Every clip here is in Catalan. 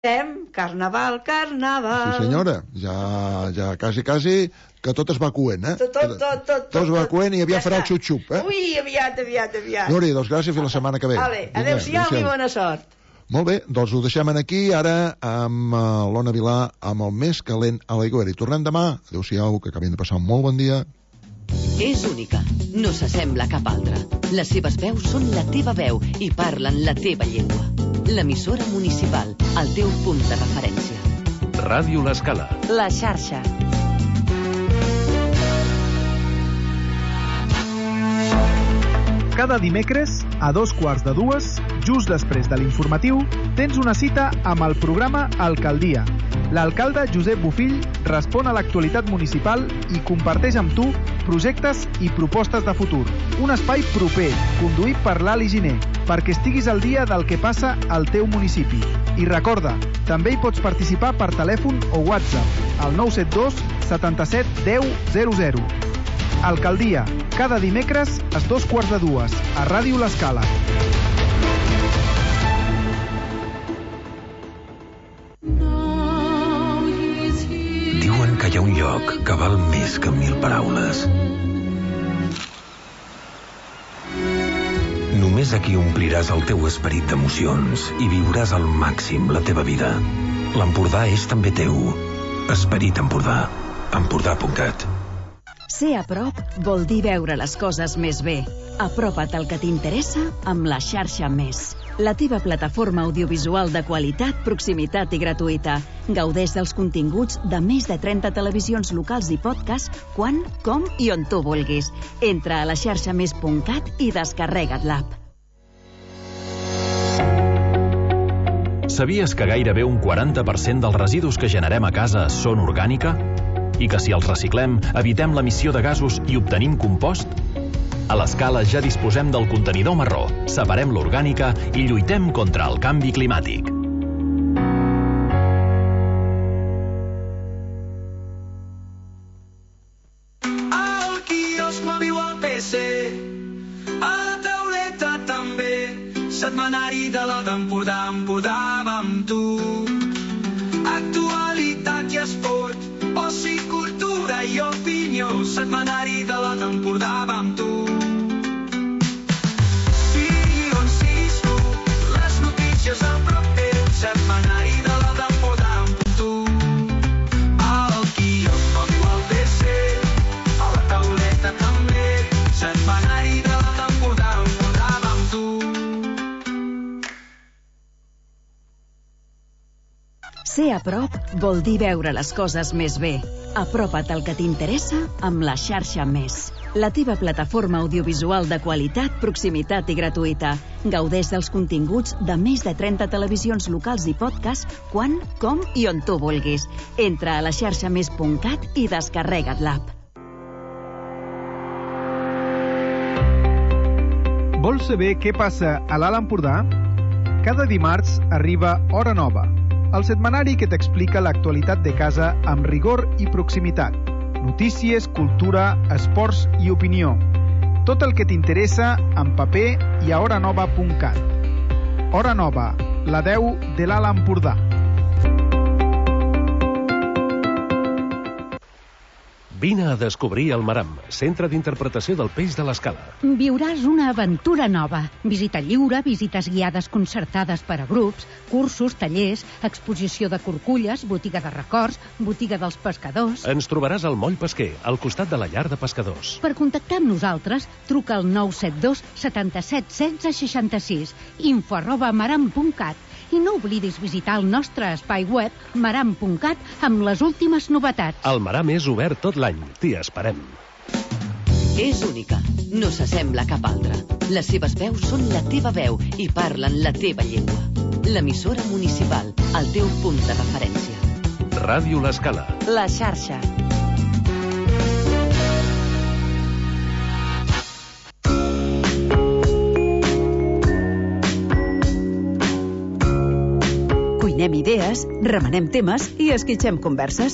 Carnaval, carnaval. Sí, senyora. Ja quasi, que tot es va coent, eh? Tot es va coent i aviat farà el xup-xup, eh? Ui, aviat. Núria, doncs gràcies, fins la setmana que ve. Vale, adéu-siau i bona sort. Molt bé, doncs ho deixem aquí, ara amb l'Ona Vilà, amb el més calent a l'Aigüera. I tornem demà. Adéu-siau, que acabin de passar un molt bon dia. És única, no s'assembla a cap altra. Les seves veus són la teva veu i parlen la teva llengua. L'emissora municipal, el teu punt de referència. Ràdio L'Escala. La xarxa. Cada dimecres, a 2:15, just després de l'informatiu, tens una cita amb el programa Alcaldia. L'alcalde Josep Bofill respon a l'actualitat municipal i comparteix amb tu projectes i propostes de futur. Un espai proper, conduït per l'Ali Giner, perquè estiguis al dia del que passa al teu municipi. I recorda, també hi pots participar per telèfon o WhatsApp al 972 77 10 00. Alcaldia, cada dimecres a 2:15 a Ràdio L'Escala. Diuen que hi ha un lloc que val més que 1000 paraules. Només aquí ompliràs el teu esperit d'emocions i viuràs al màxim la teva vida. L'Empordà és també teu. Esperit Empordà. Empordà.cat. Ser a prop vol dir veure les coses més bé. Apropa't al que t'interessa amb la xarxa Més. La teva plataforma audiovisual de qualitat, proximitat i gratuïta. Gaudeix dels continguts de més de 30 televisions locals i podcasts quan, com i on tu vulguis. Entra a la xarxamés.cat i descarrega't l'app. Sabies que gairebé un 40% dels residus que generem a casa són orgànica? I que si els reciclem, evitem l'emissió de gasos i obtenim compost? A l'Escala ja disposem del contenidor marró, separem l'orgànica i lluitem contra el canvi climàtic. Al quiosc mòbil o al PC, a la tauleta també, setmanari de la d'Empordà, Empordà va amb tu. Actualitat i esport, oci, cultura i opinió, setmanari de la d'Empordà va amb tu. Sí, on siguis tu, les notícies a prop teu, setmanari de la d'Empordà amb tu. Al quiosc mòbil al PC, a la tauleta també, setmanari de la d'Empordà, Empordà va amb tu. Ser a prop vol dir veure les coses més bé. Apropa't al que t'interessa amb la xarxa Més. La teva plataforma audiovisual de qualitat, proximitat i gratuïta. Gaudeix dels continguts de més de 30 televisions locals i podcasts quan, com i on tu vulguis. Entra a la xarxamés.cat i descarrega't l'app. Vols saber què passa a l'Alt Empordà? Cada dimarts arriba Hora Nova, el setmanari que t'explica l'actualitat de casa amb rigor i proximitat. Notícies, cultura, esports i opinió. Tot el que t'interessa en paper i a horanova.cat. Hora Nova, la 10 de l'Alt Empordà. Vine a descobrir el Maram, centre d'interpretació del peix de l'Escala. Viuràs una aventura nova. Visita lliure, visites guiades concertades per a grups, cursos, tallers, exposició de corculles, botiga de records, botiga dels pescadors. Ens trobaràs al Moll Pesquer, al costat de la llar de pescadors. Per contactar amb nosaltres, truca al 972 77 16 66, info@maram.cat. I no oblidis visitar el nostre espai web maram.cat amb les últimes novetats. El Maram és obert tot l'any. T'hi esperem. És única, no s'assembla a cap altra. Les seves veus són la teva veu i parlen la teva llengua. L'emissora municipal, el teu punt de referència. Ràdio L'Escala. La xarxa. Cuinem idees, remenem temes i esquitxem converses.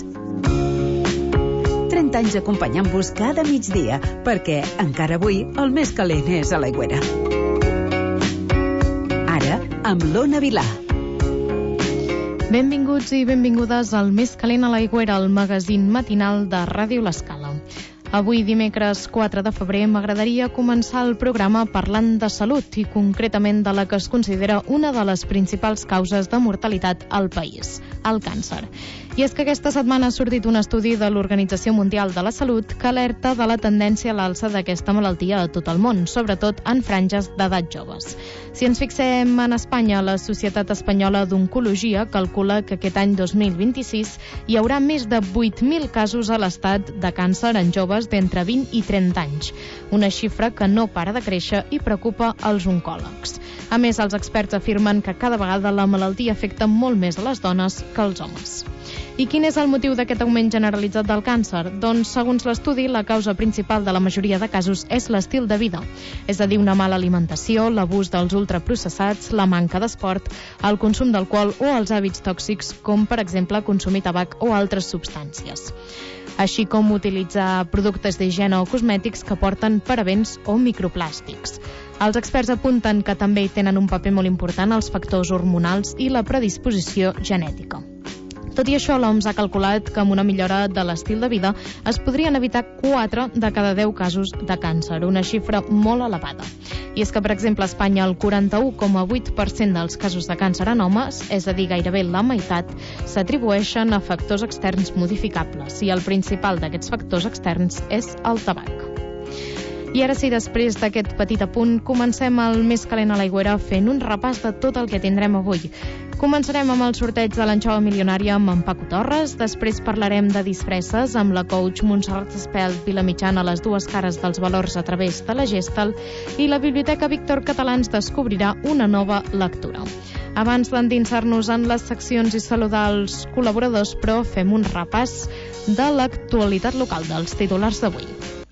30 anys acompanyant-vos cada migdia, perquè encara avui el més calent és a l'Aigüera. Ara, amb l'Ona Vilà. Benvinguts i benvingudes al Més calent a l'aigüera, el magazín matinal de Ràdio L'Escala. Avui, dimecres 4 de febrer, m'agradaria començar el programa parlant de salut i concretament de la que es considera una de les principals causes de mortalitat al país, el càncer. I és que aquesta setmana ha sortit un estudi de l'Organització Mundial de la Salut que alerta de la tendència a l'alça d'aquesta malaltia a tot el món, sobretot en franges d'edat joves. Si ens fixem en Espanya, la Societat Espanyola d'Oncologia calcula que aquest any 2026 hi haurà més de 8.000 casos a l'estat de càncer en joves d'entre 20 i 30 anys, una xifra que no para de créixer i preocupa els oncòlegs. A més, els experts afirmen que cada vegada la malaltia afecta molt més a les dones que als homes. I quin és el motiu d'aquest augment generalitzat del càncer? Doncs, segons l'estudi, la causa principal de la majoria de casos és l'estil de vida, és a dir, una mala alimentació, l'abús dels ultraprocessats, la manca d'esport, el consum d'alcohol o els hàbits tòxics, com per exemple consumir tabac o altres substàncies, així com utilitzar productes d'higiene o cosmètics que porten parabens o microplàstics. Els experts apunten que també hi tenen un paper molt important els factors hormonals i la predisposició genètica. Tot i això, l'OMS ha calculat que amb una millora de l'estil de vida es podrien evitar 4 de cada 10 casos de càncer, una xifra molt elevada. I és que, per exemple, a Espanya el 41,8% dels casos de càncer en homes, és a dir, gairebé la meitat, s'atribueixen a factors externs modificables, i el principal d'aquests factors externs és el tabac. I ara sí, després d'aquest petit apunt, comencem el Més calent a l'aigüera fent un repàs de tot el que tindrem avui. Començarem amb el sorteig de l'anxova milionària amb en Paco Torres, després parlarem de disfresses amb la coach Montserrat Espelt Vilamitjana a les dues cares dels valors a través de la Gestal, i la Biblioteca Víctor Català ens descobrirà una nova lectura. Abans d'endinsar-nos en les seccions i saludar els col·laboradors, però fem un repàs de l'actualitat local dels titulars d'avui.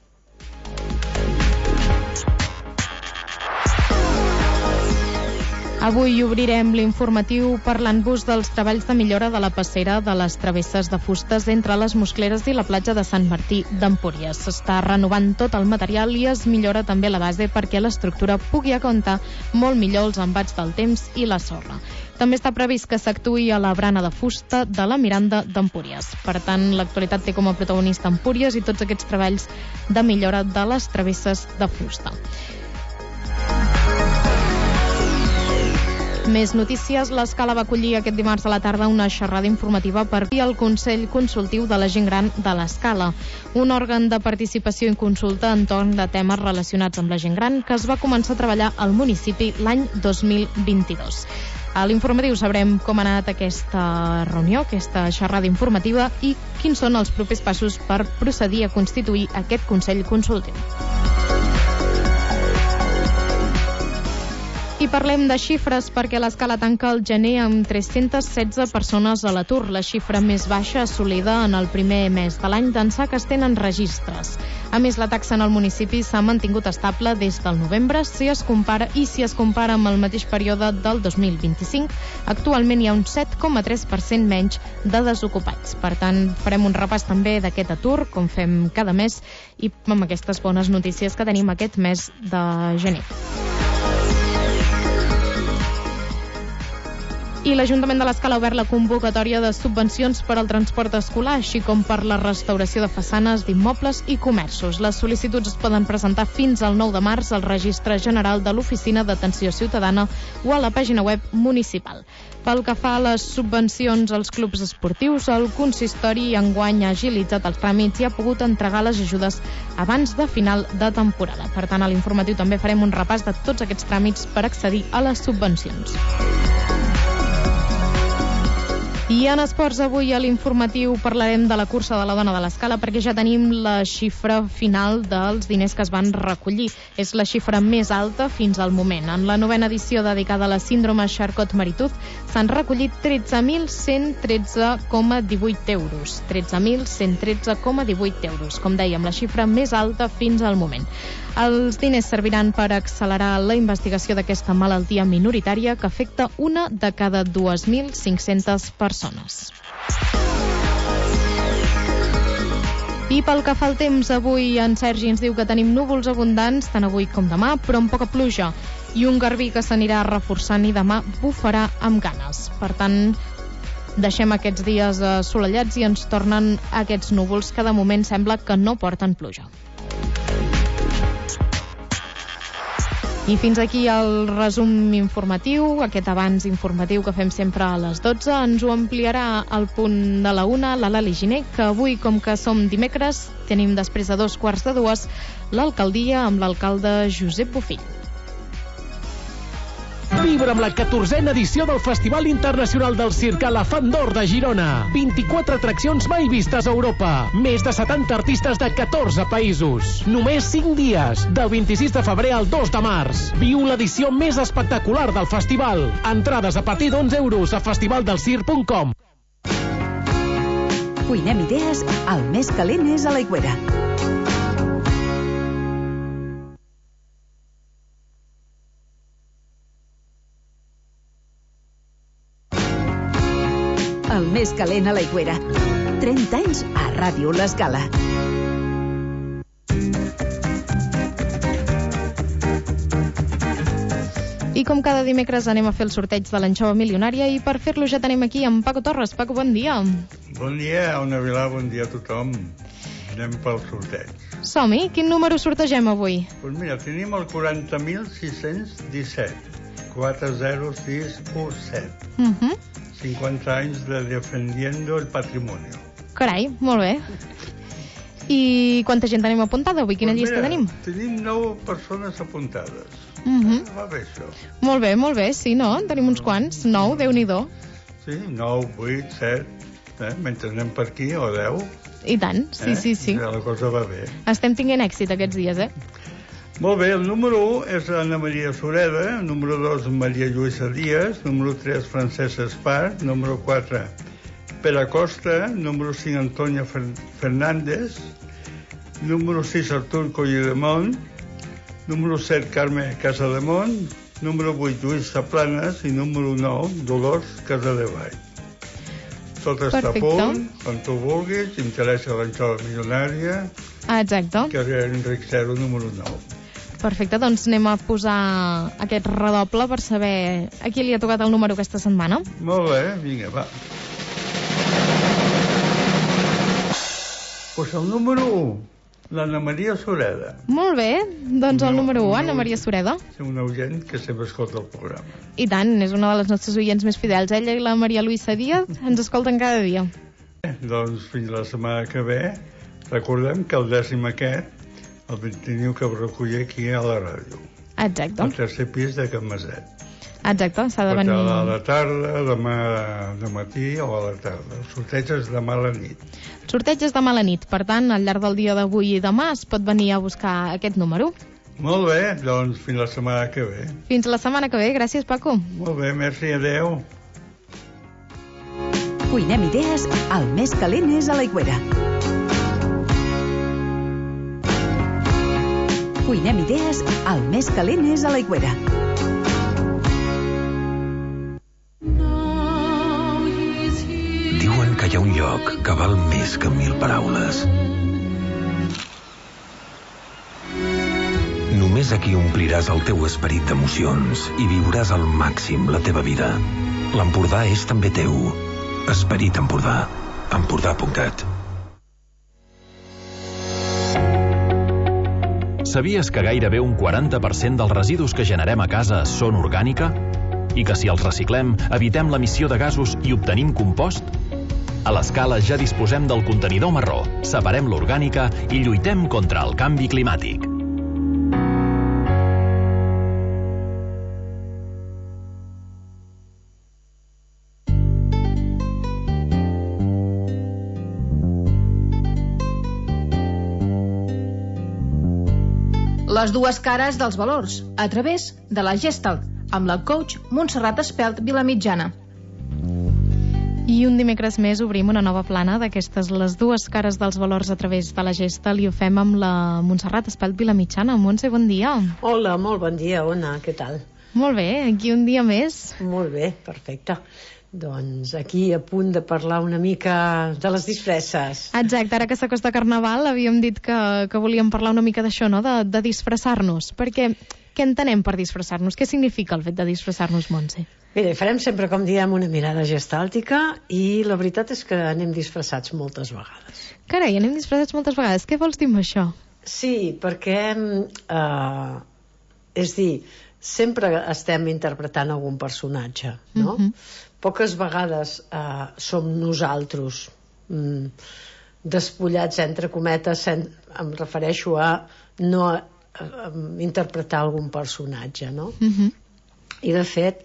Avui obrirem l'informatiu parlant-vos dels treballs de millora de la passera de les travesses de fustes entre les Moscleres i la platja de Sant Martí d'Empúries. S'està renovant tot el material i es millora també la base perquè l'estructura pugui aguantar molt millor els embats del temps i la sorra. També està previst que s'actuï a la brana de fusta de la Miranda d'Empúries. Per tant, l'actualitat té com a protagonista Empúries i tots aquests treballs de millora de les travesses de fusta. Més notícies. L'Escala va acollir aquest dimarts a la tarda una xerrada informativa per el Consell Consultiu de la Gent Gran de l'Escala, un òrgan de participació i consulta entorn de temes relacionats amb la gent gran que es va començar a treballar al municipi l'any 2022. A l'informatiu sabrem com ha anat aquesta reunió, aquesta xerrada informativa i quins són els propers passos per procedir a constituir aquest Consell Consultiu. I parlem de xifres perquè l'Escala tanca el gener amb 316 persones a l'atur, la xifra més baixa assolida en el primer mes de l'any d'ençà que es tenen registres. A més, la taxa en el municipi s'ha mantingut estable des del novembre si es compara amb el mateix període del 2025. Actualment hi ha un 7,3% menys de desocupats. Per tant, farem un repàs també d'aquest atur, com fem cada mes, i amb aquestes bones notícies que tenim aquest mes de gener. I l'Ajuntament de l'Escala ha obert la convocatòria de subvencions per al transport escolar, així com per la restauració de façanes d'immobles i comerços. Les sol·licituds es poden presentar fins al 9 de març al Registre General de l'Oficina d'Atenció Ciutadana o a la pàgina web municipal. Pel que fa a les subvencions als clubs esportius, el consistori enguany ha agilitzat els tràmits i ha pogut entregar les ajudes abans de final de temporada. Per tant, a l'informatiu també farem un repàs de tots aquests tràmits per accedir a les subvencions. I en esports, avui a l'informatiu parlarem de la cursa de la dona de l'Escala perquè ja tenim la xifra final dels diners que es van recollir. És la xifra més alta fins al moment. En la 9a edició dedicada a la síndrome Charcot-Marie-Tooth s'han recollit 13.113,18 euros. 13.113,18 euros. Com dèiem, la xifra més alta fins al moment. Els diners serviran per accelerar la investigació d'aquesta malaltia minoritària que afecta una de cada 2.500 persones. I pel que fa al temps, avui en Sergi ens diu que tenim núvols abundants, tant avui com demà, però amb poca pluja, i un garbí que s'anirà reforçant i demà bufarà amb ganes. Per tant, Deixem aquests dies assolellats i ens tornen aquests núvols que de moment sembla que no porten pluja. I fins aquí el resum informatiu, aquest abans informatiu que fem sempre a les 12. Ens ho ampliarà al punt de la 1 la Lali Giner, que avui, com que som dimecres, tenim després de 2:45 l'alcaldia amb l'alcalde Josep Bofill. Vibra amb la 14a edició del Festival Internacional del Circ Elefant d'Or de Girona. 24 atraccions mai vistes a Europa. Més de 70 artistes de 14 països. Només 5 dies, del 26 de febrer al 2 de març. Viu l'edició més espectacular del festival. Entrades a partir d'11 € a festivaldelscirc.com. Cuinem idees, el més calent és a l'Aigüera. El més calent a l'Aigüera. 30 anys a Ràdio L'Escala. I com cada dimecres anem a fer el sorteig de l'anxova milionària i per fer-lo ja tenim aquí en Paco Torres. Paco, bon dia. Bon dia, Ona Vilà, bon dia a tothom. Anem pel sorteig. Som-hi, quin número sortegem avui? Doncs mira, tenim el 40.617, 40617. 50 anys de Defendiendo el Patrimonio. Carai, molt bé. I quanta gent tenim apuntada avui? Quina llista tenim? Tenim 9 persones apuntades. Va bé, això. Molt bé, sí, no? Tenim uns quants. 9, Déu-n'hi-do. Sí, 9, 8, 7, mentre anem per aquí, o 10. I tant, sí. La cosa va bé. Estem tinguent èxit aquests dies, Molt bé, el número 1 és Anna Maria Sureda, número 2 Maria Lluïsa Díaz, número 3 Francesc Espart, número 4 Pere Costa, número 5 Antònia Fernández, número 6 Artur Colledemont, número 7 Carme Casademont, número 8 Lluís Saplanes i número 9 Dolors Casadevall. Tot està a punt, quan tu vulguis, t'interessa l'anxova milionària. Exacte. Carrer Enric 0, número 9. Perfecte, doncs anem a posar aquest redoble per saber a qui li ha tocat el número aquesta setmana. Molt bé, vinga, va. Pues el número 1, l'Anna Maria Sureda. Molt bé, doncs el número 1, Anna Maria Sureda. És un oient que sempre escolta el programa. I tant, és una de les nostres oients més fidels. Ella i la Maria Lluïsa Díaz ens escolten cada dia. Doncs fins la setmana que ve. Recordem que el 10è aquest el teniu que recollir aquí a la ràdio. Exacte. Al tercer pis de Can Maset. Exacte, s'ha de venir... A la tarda, demà de matí o a la tarda. El sorteig és demà a la nit. El sorteig és demà a la nit, per tant, al llarg del dia d'avui i demà es pot venir a buscar aquest número. Molt bé, doncs fins la setmana que ve. Fins la setmana que ve, gràcies, Paco. Molt bé, merci, adeu. Cuinem idees, el més calent és a l'Aigüera. Cuinem idees, el més calent és a l'Aigüera. Diuen que hi ha un lloc que val més que 1000 paraules. Només aquí ompliràs el teu esperit d'emocions i viuràs al màxim la teva vida. L'Empordà és també teu. Esperit Empordà. Empordà.cat. Sabies que gairebé un 40% dels residus que generem a casa són orgànica? I que si els reciclem, evitem l'emissió de gasos i obtenim compost? A l'Escala ja disposem del contenidor marró, separem l'orgànica i lluitem contra el canvi climàtic. Les dues cares dels valors, a través de la Gestalt, amb la coach Montserrat Espelt Vilamitjana. I un dimecres més obrim una nova plana d'aquestes les dues cares dels valors a través de la Gestalt i ho fem amb la Montserrat Espelt Vilamitjana. Montse, bon dia. Hola, molt bon dia, Ona, què tal? Molt bé, aquí un dia més. Molt bé, perfecte. Doncs aquí a punt de parlar una mica de les disfresses. Exacte, ara que s'acosta Carnaval havíem dit que volíem parlar una mica d'això, no? De disfressar-nos, perquè què entenem per disfressar-nos? Què significa el fet de disfressar-nos, Montse? Mira, farem sempre, com diem, una mirada gestàltica i la veritat és que anem disfressats moltes vegades. Carai, anem disfressats moltes vegades. Què vols dir amb això? Sí, perquè és dir, sempre estem interpretant algun personatge, no? Poques vegades som nosaltres despullats, entre cometes, em refereixo a no interpretar algun personatge, no? I de fet,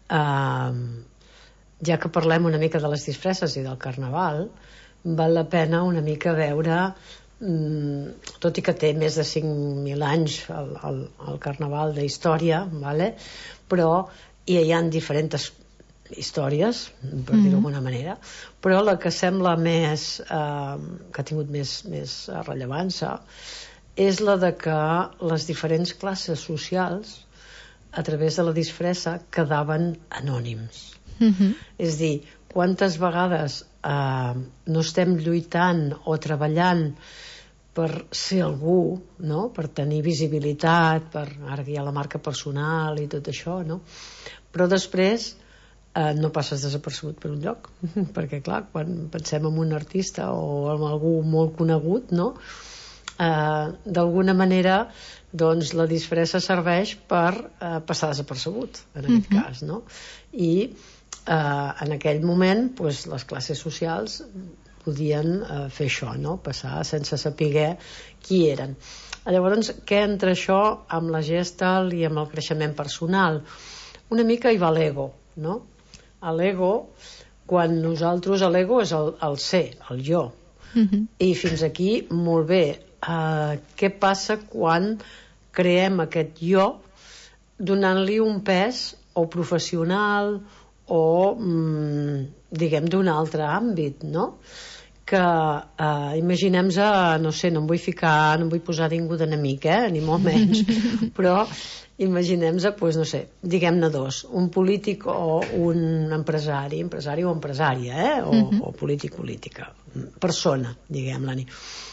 ja que parlem una mica de les disfresses i del carnaval, val la pena una mica veure, tot i que té més de 5.000 anys el carnaval d'història, vale? Però hi ha diferents històries, per dir-ho d'alguna manera, però la que sembla més que ha tingut més rellevància és la de que les diferents classes socials a través de la disfressa quedaven anònims. És dir, quantes vegades no estem lluitant o treballant per ser algú, no? Per tenir visibilitat, ara que hi ha la marca personal i tot això, no? Però després no passes desapercebut per un lloc, perquè clar, quan pensem en un artista o en algú molt conegut, no? D'alguna manera doncs la disfressa serveix per passar desapercebut en aquest cas, no? I en aquell moment doncs, les classes socials podien fer això, no? Passar sense saber qui eren. Llavors, què entra això amb la Gestalt i amb el creixement personal? Una mica hi va l'ego, no? L'ego, quan nosaltres, l'ego és el ser, el jo. I fins aquí, molt bé. Què passa quan creem aquest jo donant-li un pes o professional o diguem d'un altre àmbit, no? Que imaginem-se, no sé, no em vull posar ningú d'enemic, ni molt menys, però imaginem-se, doncs no sé, diguem-ne dos, un polític o un empresari o empresària, o política, persona, diguem-la-ni.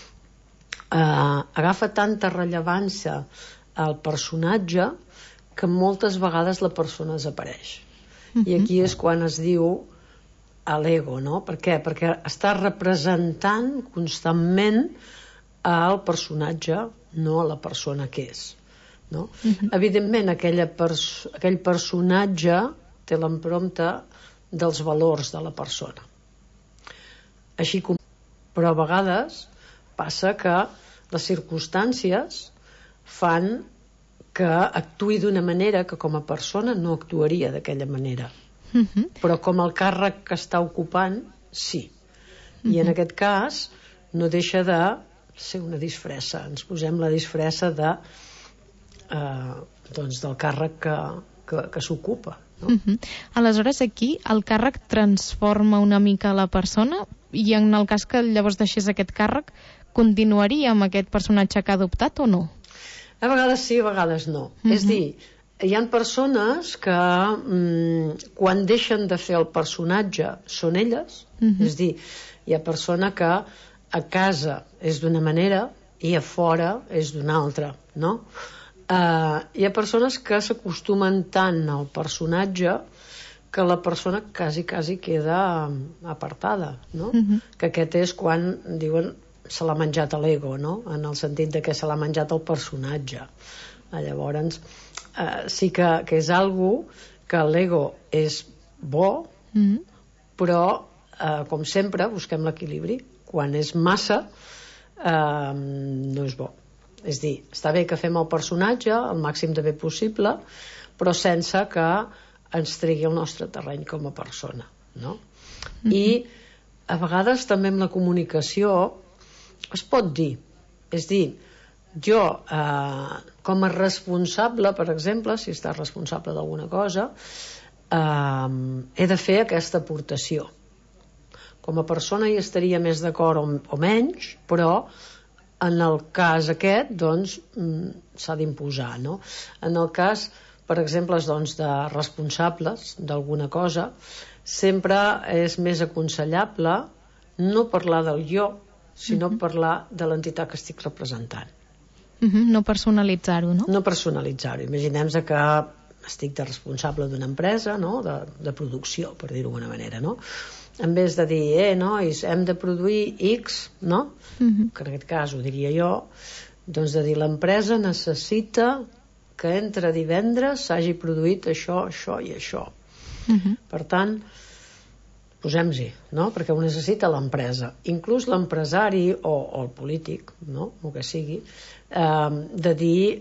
Agafa tanta rellevància al personatge que moltes vegades la persona desapareix. I aquí és quan es diu l'ego, no? Per què? Perquè està representant constantment el personatge, no a la persona que és, no? Evidentment aquell personatge té l'empremta dels valors de la persona, així com, però a vegades passa que les circumstàncies fan que actuï d'una manera que com a persona no actuaria d'aquella manera, però com el càrrec que està ocupant sí, i en aquest cas no deixa de ser una disfressa, ens posem la disfressa del càrrec que s'ocupa, no? Aleshores aquí el càrrec transforma una mica la persona i en el cas que llavors deixés aquest càrrec continuaria amb aquest personatge que ha adoptat o no? A vegades sí, a vegades no. És dir, hi ha persones que quan deixen de fer el personatge són elles, és dir, hi ha persona que a casa és d'una manera i a fora és d'una altra, no? Hi ha persones que s'acostumen tant al personatge que la persona quasi queda apartada, no? Que aquest és quan diuen se l'ha menjat l'ego, no? En el sentit de que se l'ha menjat el personatge. Llavors sí que és algo que l'ego és bo, però com sempre busquem l'equilibri. Quan és massa no és bo. És dir, està bé que fem el personatge el màxim de bé possible, però sense que ens tregui el nostre terreny com a persona, no? I a vegades també amb la comunicació es pot dir, és dir, jo com a responsable, per exemple, si estàs responsable d'alguna cosa, he de fer aquesta aportació. Com a persona hi estaria més d'acord o menys, però en el cas aquest, doncs, s'ha d'imposar, no? En el cas, per exemple, doncs, de responsables d'alguna cosa, sempre és més aconsellable no parlar del jo, sinó parlar de l'entitat que estic representant. No personalitzar-ho, no? No personalitzar-ho. Imaginem-se que estic de responsable d'una empresa, no? de producció, per dir-ho d'alguna manera, no? En vez de dir, nois, hem de produir X, no? Que en aquest cas ho diria jo, doncs de dir, l'empresa necessita que entre divendres s'hagi produït això, això i això. Per tant, posem-hi, no? Perquè ho necessita l'empresa. Inclús l'empresari o el polític, no? O que sigui, de dir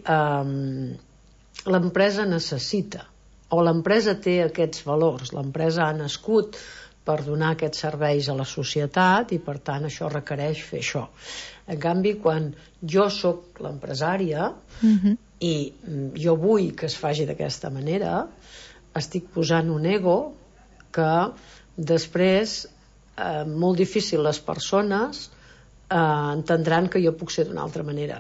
l'empresa necessita, o l'empresa té aquests valors, l'empresa ha nascut per donar aquests serveis a la societat i per tant això requereix fer això. En canvi, quan jo sóc l'empresària i jo vull que es faci d'aquesta manera, estic posant un ego que després molt difícil les persones entendran que jo puc ser d'una altra manera.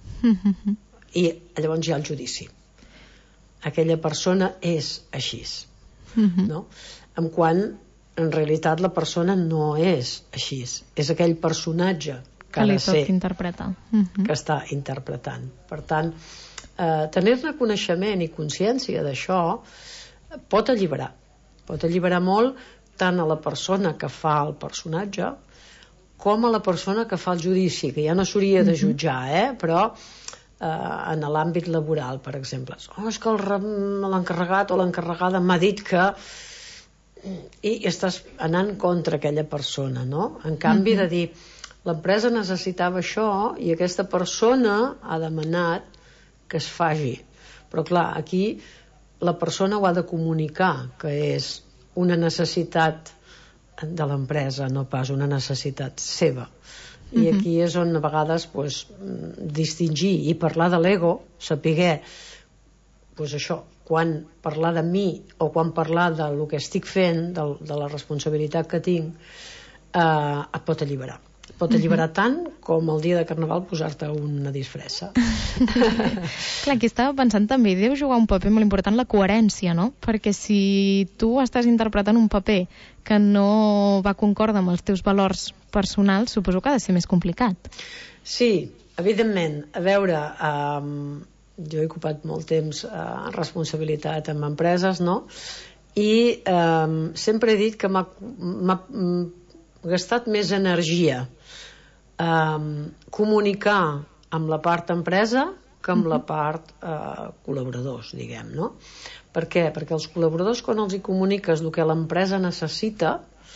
I llavors hi ha el judici. Aquella persona és així, no? En quan en realitat la persona no és així, és aquell personatge que ha de ser, que està interpretant. Per tant, tenir-ne coneixement i consciència d'això pot alliberar molt tant a la persona que fa el personatge com a la persona que fa el judici, que ja no s'hauria de jutjar, però en l'àmbit laboral, per exemple, és que l'encarregat o l'encarregada m'ha dit que... i estàs anant contra aquella persona, no? En canvi de dir, l'empresa necessitava això i aquesta persona ha demanat que es faci, però clar, aquí la persona ho ha de comunicar, que és una necessitat de l'empresa, no pas una necessitat seva. I aquí és on a vegades distingir i parlar de l'ego, saber això, quan parlar de mi o quan parlar del que estic fent, de la responsabilitat que tinc, et pot alliberar. Pot alliberar tant com el dia de Carnaval posar-te una disfressa. Clar, aquí estava pensant també, deu jugar un paper molt important la coherència, no? Perquè si tu estàs interpretant un paper que no va concordar amb els teus valors personals, suposo que ha de ser més complicat. Sí, evidentment. A veure, jo he ocupat molt temps responsabilitat en empreses, no? I sempre he dit que m'ha gastat més energia comunicar amb la part empresa que amb la part col·laboradors, diguem, no? Per què? Perquè els col·laboradors, quan els hi comuniques el que l'empresa necessita,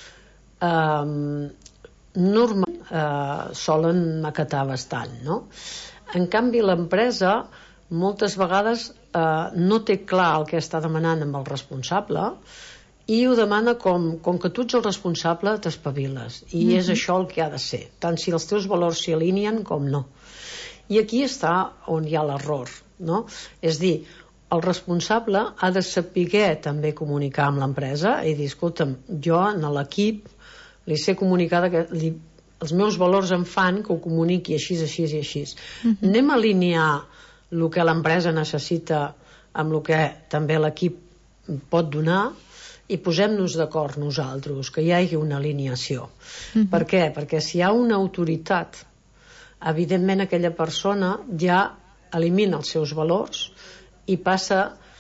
normalment solen acatar bastant, no? En canvi, l'empresa moltes vegades no té clar el que està demanant amb el responsable i ho demana com que tu ets el responsable, t'espaviles. I és això el que ha de ser, tant si els teus valors s'hi alineen com no. I aquí està on hi ha l'error, no? És dir, el responsable ha de saber també comunicar amb l'empresa i dir, escolta'm, jo en l'equip li sé comunicar que els meus valors em fan que ho comuniqui així, així i així. Anem a alinear el que l'empresa necessita amb el que també l'equip pot donar i posem-nos d'acord nosaltres, que hi hagi una alineació. Per què? Perquè si hi ha una autoritat, evidentment aquella persona ja elimina els seus valors i passa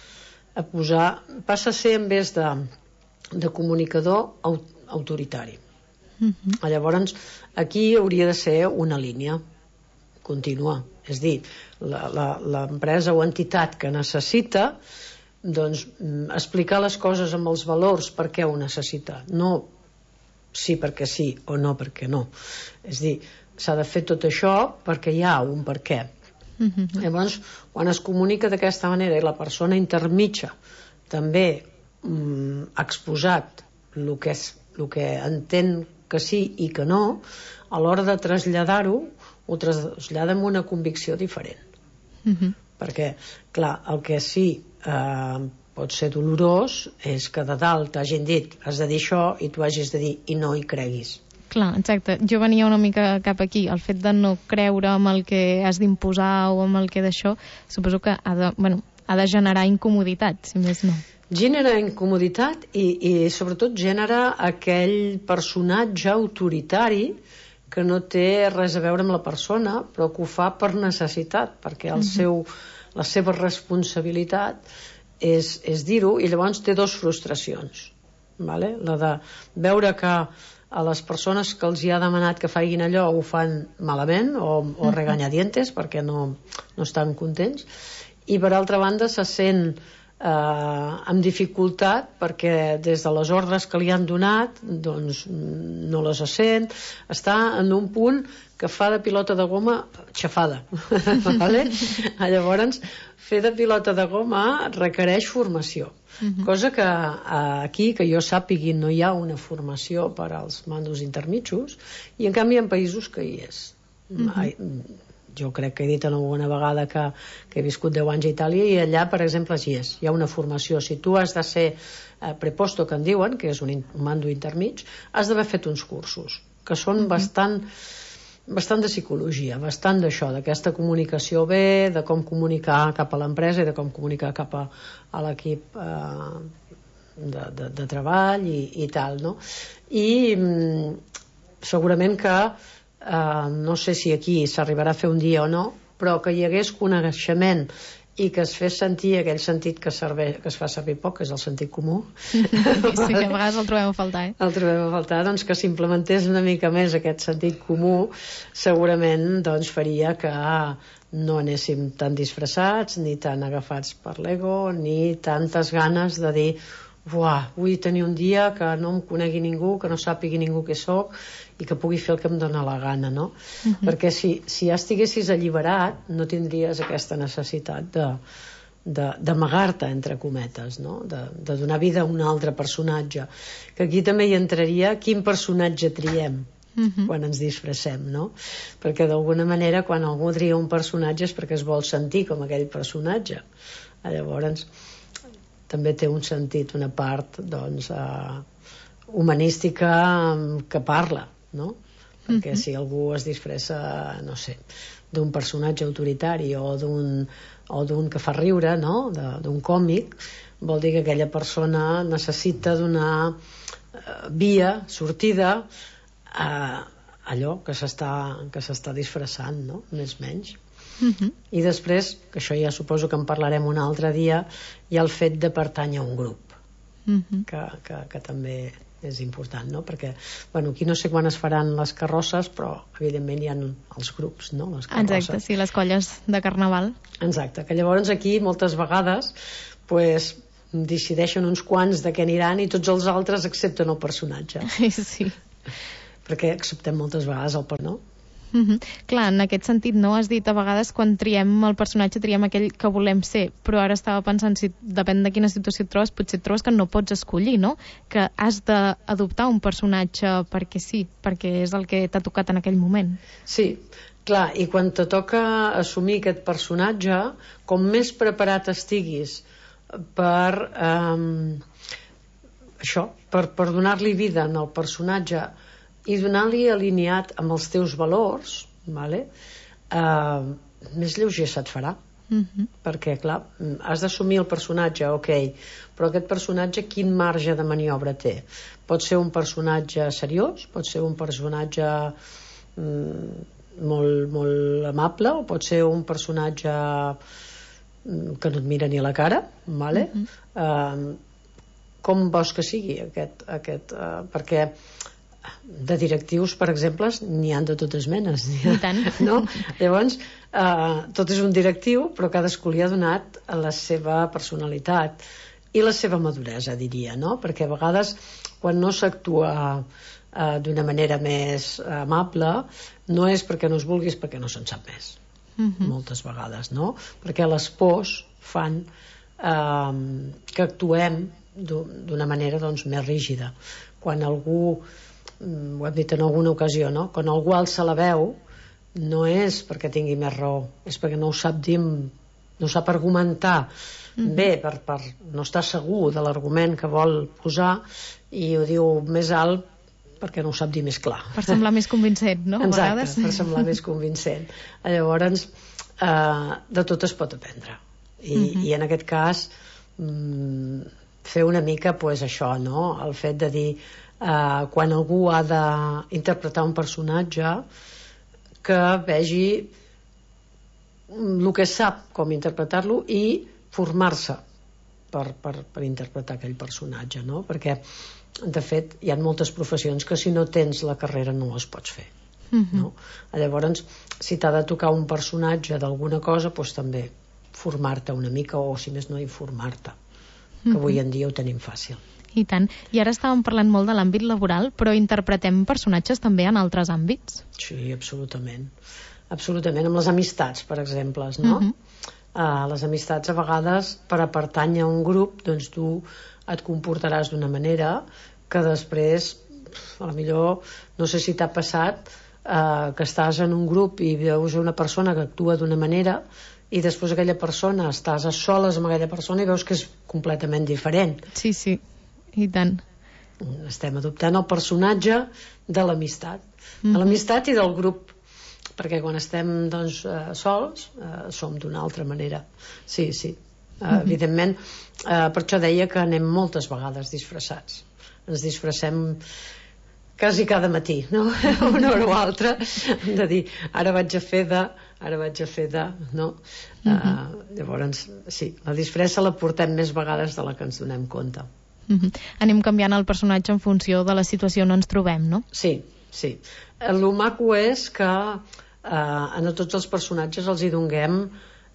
a ser, en vez de comunicador, autoritari. Llavors, aquí hauria de ser una línia contínua. És dir, l'empresa o entitat que necessita explicar les coses amb els valors per què ho necessita, no sí perquè sí o no perquè no. És dir, s'ha de fer tot això perquè hi ha un per què. Llavors, quan es comunica d'aquesta manera i la persona intermitja també ha exposat el que entén que sí i que no, a l'hora de traslladar-ho ho trasllada amb una convicció diferent. Perquè, clar, el que sí pot ser dolorós és que de dalt t'hagin dit has de dir això i tu hagis de dir i no hi creguis. Clar, exacte. Jo venia una mica cap aquí. El fet de no creure amb el que has d'imposar o amb el que d'això, suposo que ha de generar incomoditat, si més no. Genera incomoditat i sobretot genera aquell personatge autoritari que no té res a veure amb la persona, però que ho fa per necessitat, perquè la seva responsabilitat és dir-ho, i llavors té dues frustracions, vale? La de veure que a les persones que els hi ha demanat que facin allò ho fan malament o regañadientes perquè no estan contents, i per altra banda se sent amb dificultat perquè des de les ordres que li han donat doncs no les sent, està en un punt que fa de pilota de goma xafada. Vale? Llavors fer de pilota de goma requereix formació, cosa que aquí, que jo sàpigui, no hi ha una formació per als mandos intermitjos, i en canvi en països que hi és. Jo crec que he dit alguna vegada que he viscut 10 anys a Itàlia, i allà, per exemple, hi és. Hi ha una formació. Si tu has de ser preposto, que en diuen, que és un mando intermig, has d'haver fet uns cursos, que són bastant de psicologia, bastant d'això, d'aquesta comunicació bé, de com comunicar cap a l'empresa i de com comunicar cap a l'equip de treball i tal, no? I segurament que no sé si aquí s'arribarà a fer un dia o no, però que hi hagués coneixement i que es fes sentir aquell sentit que es fa servir poc, que és el sentit comú. Sí, que a vegades el trobem a faltar, El trobem a faltar, doncs que s'implementés una mica més aquest sentit comú, segurament doncs faria que no anéssim tan disfressats, ni tan agafats per l'ego, ni tantes ganes de dir vull tenir un dia que no em conegui ningú, que no sàpigui ningú què sóc i que pugui fer el que em dóna la gana, no? Perquè si ja estiguessis alliberat no tindries aquesta necessitat d'amagar-te, entre cometes, no? De donar vida a un altre personatge, que aquí també hi entraria quin personatge triem quan ens disfressem, no? Perquè d'alguna manera quan algú tria un personatge és perquè es vol sentir com aquell personatge. Llavors també té un sentit, una part doncs humanística que parla, no? Perquè si algú es disfressa, no sé, d'un personatge autoritari o d'un que fa riure, no? D'un còmic, vol dir que aquella persona necessita donar via, sortida a allò que s'està disfressant, no? Més o menys. I després, que això ja suposo que en parlarem un altre dia, hi ha el fet de pertànyer a un grup, que també és important, no? Perquè, aquí no sé quan es faran les carrosses, però evidentment hi ha els grups, no? Les carrosses. Exacte, sí, les colles de carnaval. Exacte, que llavors aquí moltes vegades decideixen uns quants de què aniran i tots els altres accepten el personatge. Sí. Perquè acceptem moltes vegades el no? Clar, en aquest sentit, no? Has dit a vegades quan triem el personatge triem aquell que volem ser, però ara estava pensant, si depèn de quina situació et trobes, potser et trobes que no pots escollir, no? Que has d'adoptar un personatge perquè sí, perquè és el que t'ha tocat en aquell moment. Sí, clar, i quan te toca assumir aquest personatge, com més preparat estiguis per per donar-li vida en el personatge i donar-li alineat amb els teus valors, més lleuger se't farà. Perquè, clar, has d'assumir el personatge, ok, però aquest personatge quin marge de maniobra té? Pot ser un personatge seriós, pot ser un personatge molt amable, o pot ser un personatge que no et mira ni a la cara, com vols que sigui aquest perquè de directius, per exemple, n'hi ha de totes menes. I tant. No? Llavors, tot és un directiu, però cadascú li ha donat la seva personalitat i la seva maduresa, diria, no? Perquè a vegades, quan no s'actua d'una manera més amable, no és perquè no es vulguis, perquè no se'n sap més. Moltes vegades, no? Perquè les pors fan que actuem d'una manera doncs, més rígida. Quan algú, ho hem dit en alguna ocasió, no? Quan algú alça la veu, no és perquè tingui més raó, és perquè no ho sap dir, no sap argumentar bé, per no estar segur de l'argument que vol posar, i ho diu més alt perquè no ho sap dir més clar. Per semblar més convincent, no? Exacte, per semblar més convincent. Llavors, de tot es pot aprendre. I en aquest cas, fer una mica això, no? El fet de dir quan algú ha d'interpretar un personatge, que vegi el que sap com interpretar-lo i formar-se, per interpretar aquell personatge, no? Perquè de fet hi ha moltes professions que si no tens la carrera no les pots fer, no? Llavors, si t'ha de tocar un personatge d'alguna cosa, doncs també formar-te una mica, o si més no informar-te, que avui en dia ho tenim fàcil. I tant. I ara estàvem parlant molt de l'àmbit laboral, però interpretem personatges també en altres àmbits? Sí, absolutament. Absolutament, amb les amistats, per exemple, no? Les amistats, a vegades, per a pertànyer a un grup, doncs tu et comportaràs d'una manera que després, a lo millor, no sé si t'ha passat, que estàs en un grup i veus una persona que actua d'una manera i després aquella persona, estàs a soles amb aquella persona i veus que és completament diferent. Sí, sí, i tant. Estem adoptant el personatge de l'amistat. De l'amistat i del grup, perquè quan estem doncs, sols som d'una altra manera. Sí, sí. Evidentment, per això deia que anem moltes vegades disfressats. Ens disfressem quasi cada matí, no? Una hora o altra, de dir, ara vaig a fer de, no? Llavors, sí, la disfressa la portem més vegades de la que ens donem compte. Anem canviant el personatge en funció de la situació on ens trobem, no? Sí, sí. El maco és que a tots els personatges els hi donem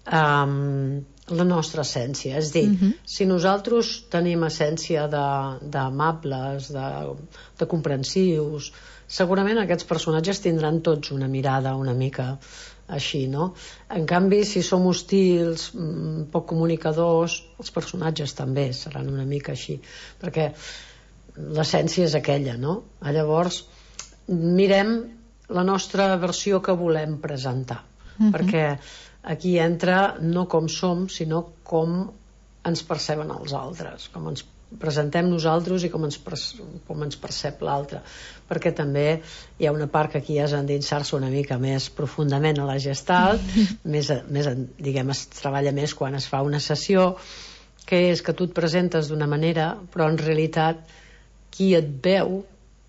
la nostra essència, és dir, si nosaltres tenim essència d'amables, de comprensius, segurament aquests personatges tindran tots una mirada una mica així, no? En canvi, si som hostils, poc comunicadors, els personatges també seran una mica així, perquè l'essència és aquella, no? Llavors, mirem la nostra versió que volem presentar, perquè aquí entra no com som, sinó com ens perceben els altres, com ens presentem nosaltres i com ens percep l'altre, perquè també hi ha una part que aquí és endinsar-se una mica més profundament a la Gestalt, diguem, es treballa més quan es fa una sessió, que és que tu et presentes d'una manera, però en realitat qui et veu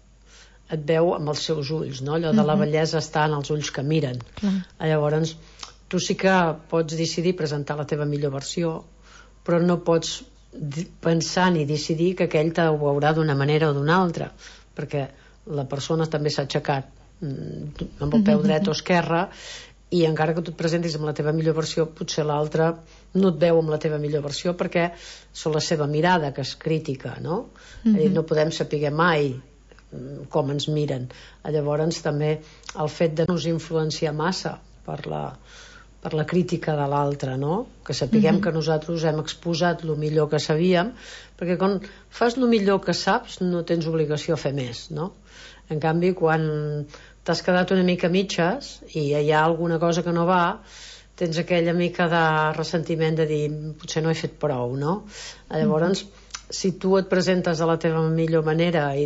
amb els seus ulls, no? Allò de la bellesa està en els ulls que miren. Llavors tu sí que pots decidir presentar la teva millor versió, però no pots pensar ni decidir que aquell te ho veurà d'una manera o d'una altra, perquè la persona també s'ha aixecat amb el peu dret o esquerre, i encara que tu et presentis amb la teva millor versió, potser l'altre no et veu amb la teva millor versió perquè és la seva mirada que és crítica, no? No podem saber mai com ens miren. Llavors també el fet de no us influenciar massa per la crítica de l'altre, no? Que sapiguem que nosaltres hem exposat el millor que sabíem, perquè quan fas el millor que saps no tens obligació a fer més, no? En canvi, quan t'has quedat una mica a mitges i hi ha alguna cosa que no va, tens aquella mica de ressentiment de dir potser no he fet prou, no? Llavors, si tu et presentes de la teva millor manera i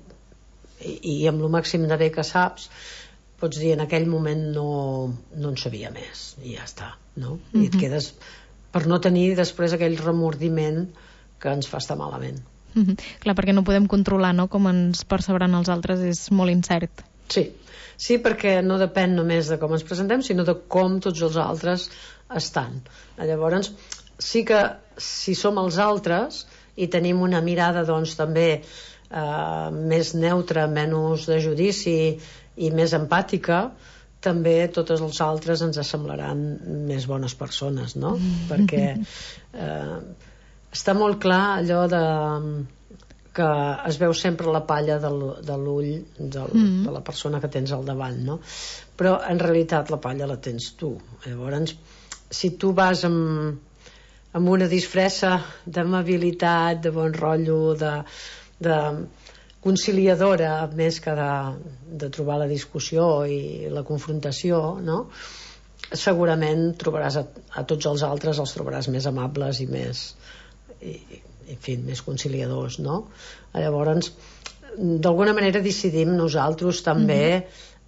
amb el màxim de bé que saps, pots dir en aquell moment no en sabia més i ja està, no? I et quedes per no tenir després aquell remordiment que ens fa estar malament. Clar, perquè no podem controlar, no?, com ens percebran els altres, és molt incert. Sí, perquè no depèn només de com ens presentem, sinó de com tots els altres estan. Llavors, sí que si som els altres i tenim una mirada doncs també més neutra, menys de judici i més empàtica, també tots els altres ens semblaran més bones persones, no? Perquè està molt clar allò que es veu sempre la palla de l'ull de la persona que tens al davant, no? Però en realitat la palla la tens tu. Llavors, si tu vas amb una disfressa d'amabilitat, de bon rotllo, de conciliadora, més que de trobar la discussió i la confrontació, no? Segurament trobaràs a tots els altres, els trobaràs més amables i més conciliadors, no? Llavors, d'alguna manera decidim nosaltres també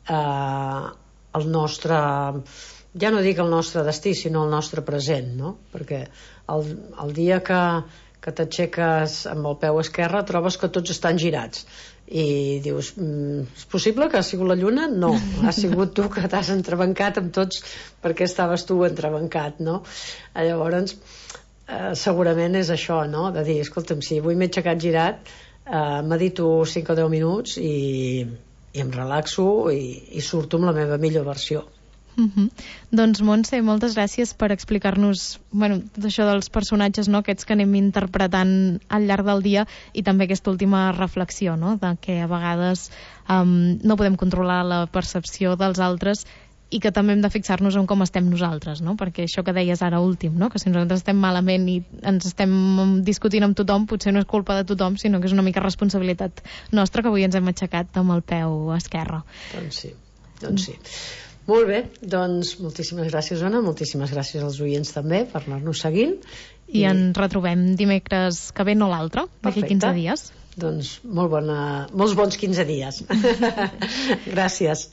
el nostre, ja no dic el nostre destí, sinó el nostre present, no? Perquè el dia que t'aixeques amb el peu esquerre trobes que tots estan girats i dius, és possible que ha sigut la lluna? No, ha sigut tu que t'has entrebancat amb tots perquè estaves tu entrebancat, no? Llavors segurament és això, no? De dir, escolta'm, si avui m'he aixecat girat, medito 5 o 10 minuts i em relaxo i surto amb la meva millor versió. Doncs Montse, moltes gràcies per explicar-nos tot això dels personatges, no? Aquests que anem interpretant al llarg del dia, i també aquesta última reflexió, no? De que a vegades no podem controlar la percepció dels altres i que també hem de fixar-nos en com estem nosaltres, no? Perquè això que deies ara últim, no? Que si nosaltres estem malament i ens estem discutint amb tothom, potser no és culpa de tothom, sinó que és una mica responsabilitat nostra, que avui ens hem aixecat amb el peu esquerre. Doncs sí. Molt bé, doncs moltíssimes gràcies, Ona, moltíssimes gràcies als oients també per anar-nos seguint. I ens retrobem dimecres que ve, no l'altre, d'aquí 15 dies. Doncs molts bons 15 dies. Gràcies.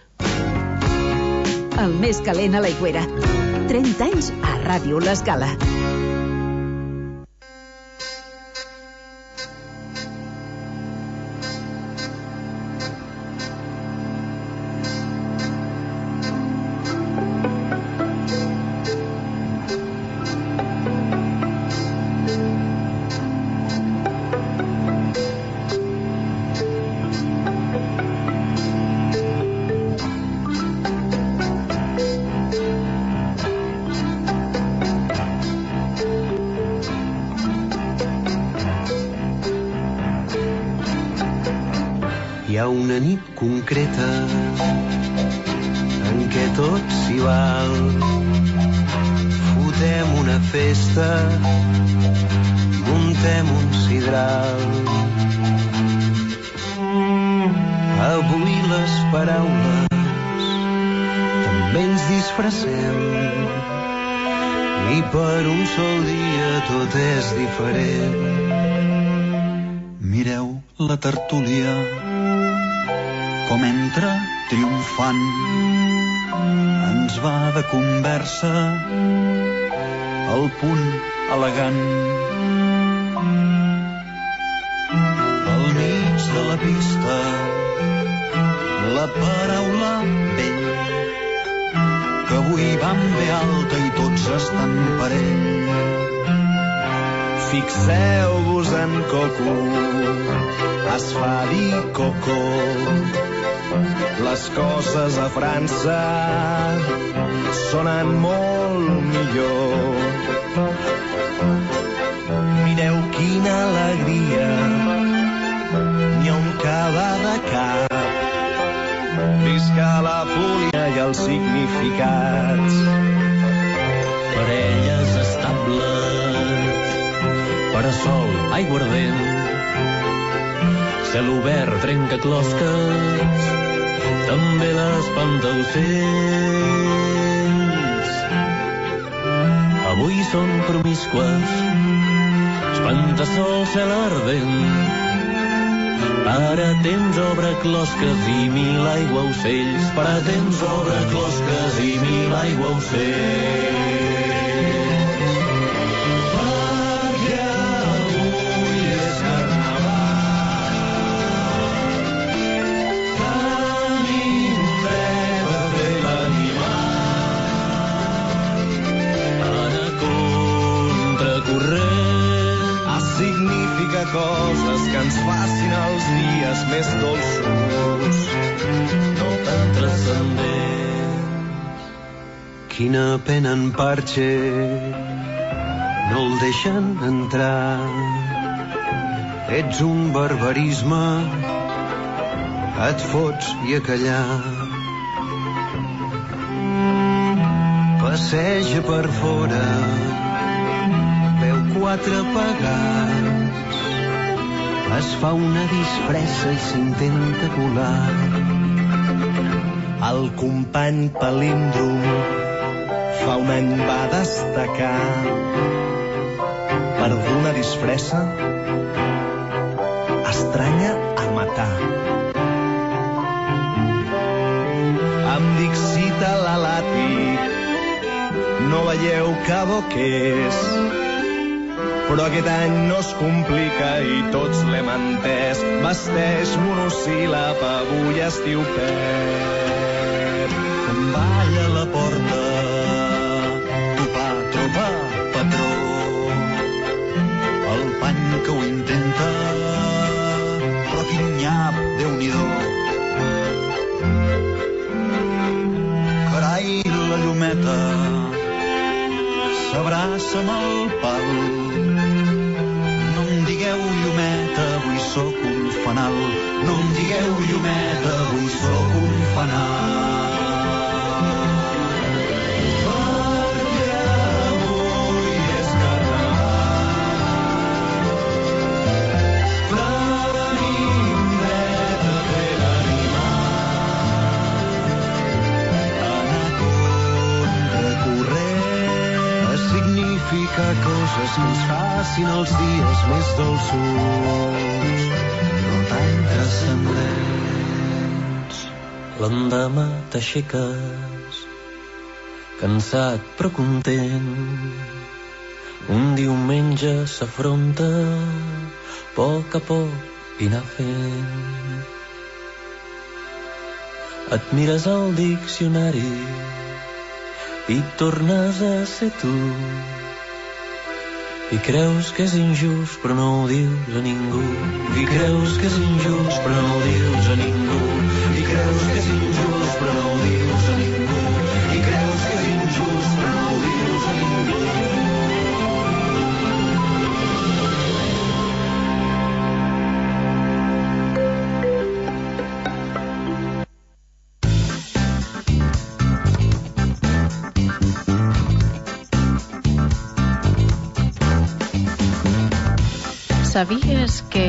El més calent a l'Aigüera. 30 anys a Ràdio L'Escala. Hi ha una nit concreta en què tot s'hi val. Fotem una festa, muntem un sidral. Avui les paraules també ens disfressem i per un sol dia tot és diferent. Mireu la tertúlia com entra triomfant, ens va de conversa al punt elegant. Al mig de la pista la paraula vell, que avui van bé alta i tots estan parell. Fixeu-vos en Coco, es fa dir Coco. Les coses a França sonen molt millor. Mireu quina alegria, n'hi ha un cada de cap. Visca la púnia i els significats. Parelles estables, parasol, aiguardent, cel obert, trencaclosques, també l'espanta ocells. Avui són promiscues, espantasol, cel ardent. Ara temps obre closques i mil aigua ocells. Ara temps obre closques i mil aigua ocells. Coses que ens facin els dies més dolços, no tan transcendents. Quina pena en Parche, no el deixen entrar. Ets un barbarisme, et fots i a callar. Passeja per fora, veu 4 pagats. Es fa una disfressa i s'intenta colar. El company palíndrom fa un any va destacar per d'una disfressa estranya a matar. Em dic Cita l'Alàtic, no veieu que bo que és, però aquest any no es complica i tots l'hem entès. Vesteix monosíl·lab, avui estiu pet. Com balla a la porta, topar, trobar, patró. passa'm el pal. No em digueu llumeta, avui sóc un fanal. No em digueu llumeta, avui sóc un fanal. Significa coses que ens facin els dies més dolços, no tan transcendents. L'endemà t'aixeques, cansat però content. Un diumenge s'afronta, poc a poc i anar fent. Et mires al diccionari i tornes a ser tu. I creus que és injust però no ho dius a ningú. I creus que és injust però no ho dius a ningú. I creus que és injust però no ho dius a ningú. I creus que és injust però no ho dius a ningú. Sabies que...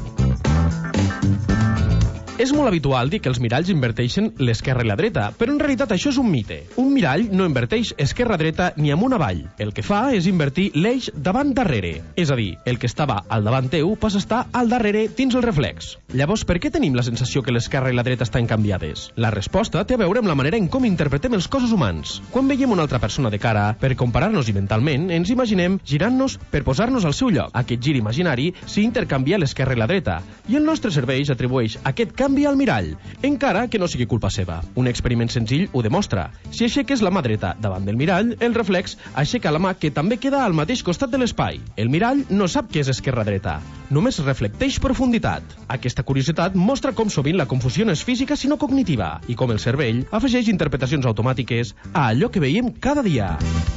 És molt habitual dir que els miralls inverteixen l'esquerra i la dreta, però en realitat això és un mite. Un mirall no inverteix esquerra-dreta ni amunt avall. El que fa és invertir l'eix davant-darrere. És a dir, el que estava al davant teu passa a estar al darrere dins el reflex. Llavors, per què tenim la sensació que l'esquerra i la dreta estan canviades? La resposta té a veure amb la manera en com interpretem els cossos humans. Quan veiem una altra persona de cara, per comparar-nos-hi mentalment, ens imaginem girant-nos per posar-nos al seu lloc. Aquest gir imaginari s'intercanvia l'esquerra i la dreta, i el nostre cervell atribueix aquest canvi al mirall, encara que no sigui culpa seva. Un experiment senzill ho demostra. Si aixeques la mà dreta davant del mirall, el reflex aixeca la mà que també queda al mateix costat de l'espai. El mirall no sap què és esquerra-dreta, només reflecteix profunditat. Aquesta curiositat mostra com sovint la confusió no és física sinó cognitiva, i com el cervell afegeix interpretacions automàtiques a allò que veiem cada dia.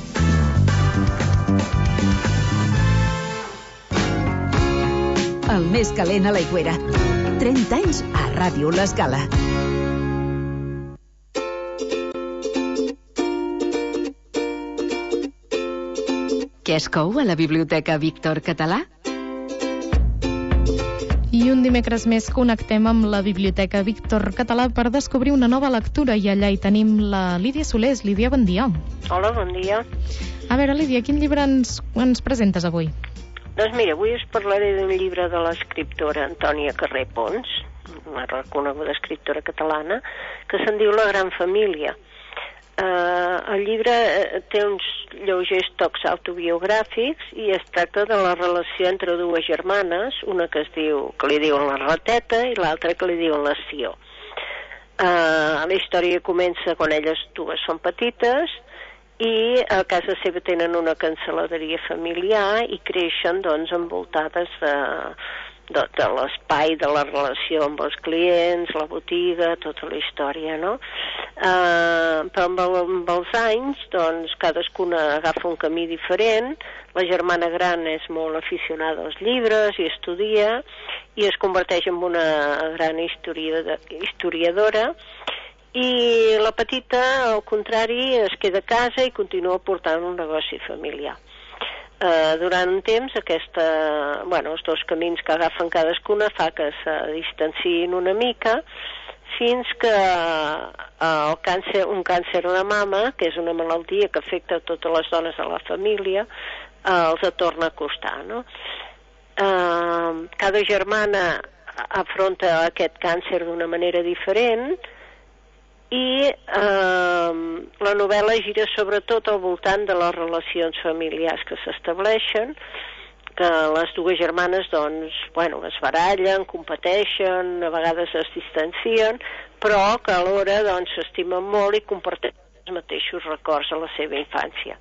El més calent a l'aigüera. 30 anys a Ràdio L'Escala. Què es cou a la Biblioteca Víctor Català? I un dimecres més connectem amb la Biblioteca Víctor Català per descobrir una nova lectura, i allà hi tenim la Lídia Solés. Lídia, bon dia. Hola, bon dia. A veure, Lídia, quin llibre ens presentes avui? Doncs mira, avui us parlaré d'un llibre de l'escriptora Antònia Carré Pons, una reconeguda escriptora catalana, que se'n diu La gran família. El llibre té uns lleugers tocs autobiogràfics i es tracta de la relació entre dues germanes, una que li diuen la Rateta i l'altra que li diuen la Sió. La història comença quan elles dues són petites i a casa seva tenen una cancel·laderia familiar i creixen doncs envoltades de l'espai de la relació amb els clients, la botiga, tota la història, no? Però amb els anys, doncs, cadascuna agafa un camí diferent. La germana gran és molt aficionada als llibres i estudia i es converteix en una gran historiadora, i la petita, al contrari, es queda a casa i continua portant un negoci familiar. Durant un temps els dos camins que agafen cadascuna fa que se distanciïn una mica fins que un càncer de mama, que és una malaltia que afecta totes les dones de la família, els torna a acostar, no? Cada germana afronta aquest càncer d'una manera diferent i la novel·la gira sobretot al voltant de les relacions familiars que s'estableixen, que les dues germanes es barallen, competeixen, a vegades es distancien, però que alhora s'estimen molt i comparteixen els mateixos records de la seva infància.